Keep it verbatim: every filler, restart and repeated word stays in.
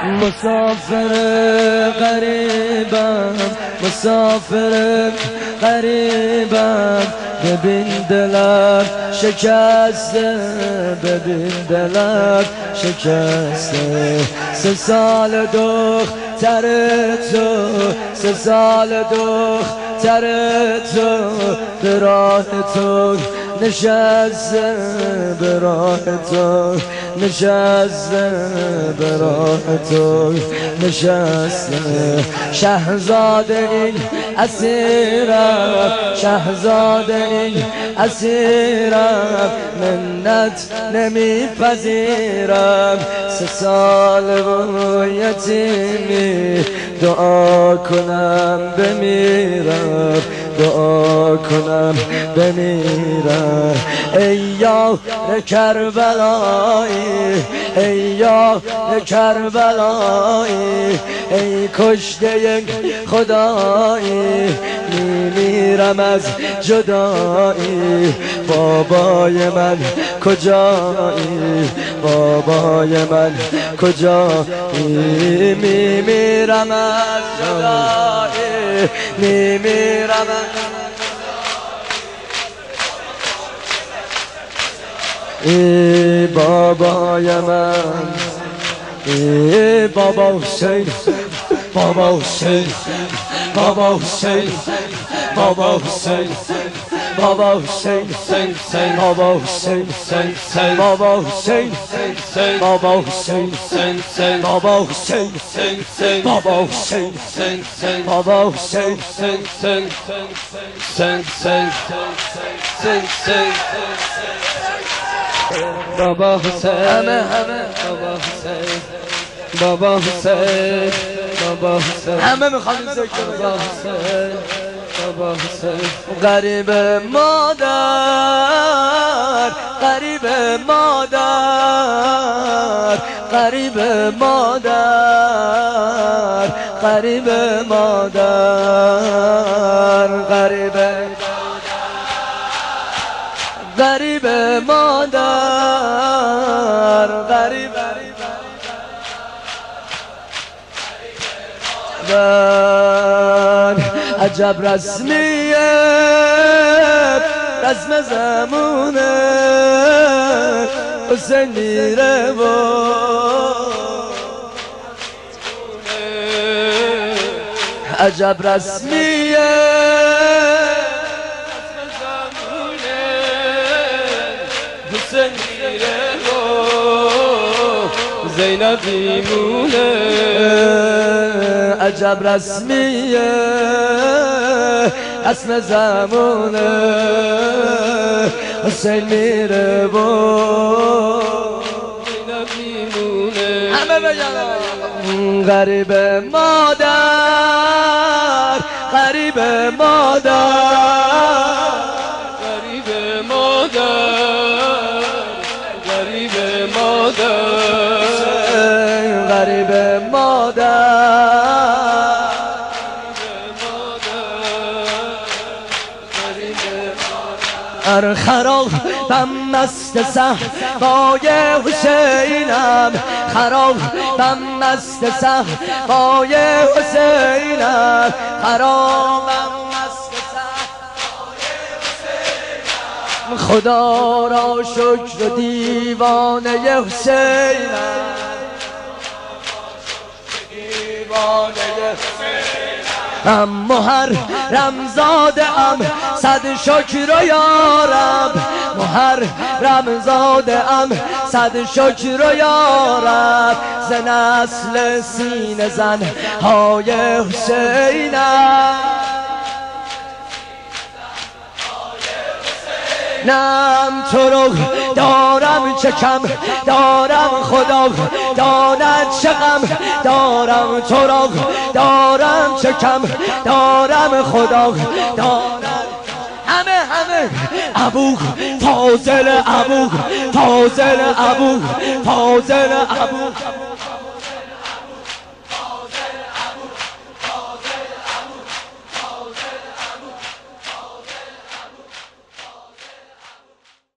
مسافر غریبم مسافر غریبم ببین دلم شکسته ببین دلم شکسته سه سال دختر تو سه سال دختر تو به راه تو نشسته به راه تو نشسته به راه تو نشسته شهزاده این اسیرم شهزاده این اسیرم منت نمیپذیرم سه سال و یتیمی دعا کنم بمیرم دعا کنم بمیرم ای یار کربلایی ای یار کربلایی ای کشته خدایی میمیرم از جدایی بابای من کجایی بابای من کجایی میمیرم از جدایی میمیرم از ای بابای من ای بابا حسین بابا حسین بابا حسین بابا حسین بابا حسین بابا حسین بابا حسین بابا حسین بابا حسین بابا حسین بابا حسین بابا حسین همه همه بابا حسین بابا حسین بابا حسین همه میخوام ذکر بابا حسین بابا حسین غریب مادر غریب مادر غریب مادر غریب مادر غریب غریب مادر غریب عجب رسمیه رسم زمونه حسین میره و عجب رسمیه حسین میره و زینب میمونه عجب رسمیه اسم زمونه حسین میره و زینب میمونه همه بگن غریب مادر غریب مادر غریب مادر غریب مادر غریب مادر هر خرابم مست صحبای حسینم خرابم مست صحبای حسینم خرابم مست صحبای حسینم خدا را شکر دیوانه حسینم دیوانه ام محرم زاده ام صد شکر و یارب محرم زاده ام صد شکر و یارب ز نسل سینه زن های حسینم نم تو رو دارم چه کم دارم خدا داند چه غم دارم تو رو دارم چه کم دارم خدا داند همه همه ابو فاضل ابو فاضل ابو فاضل ابو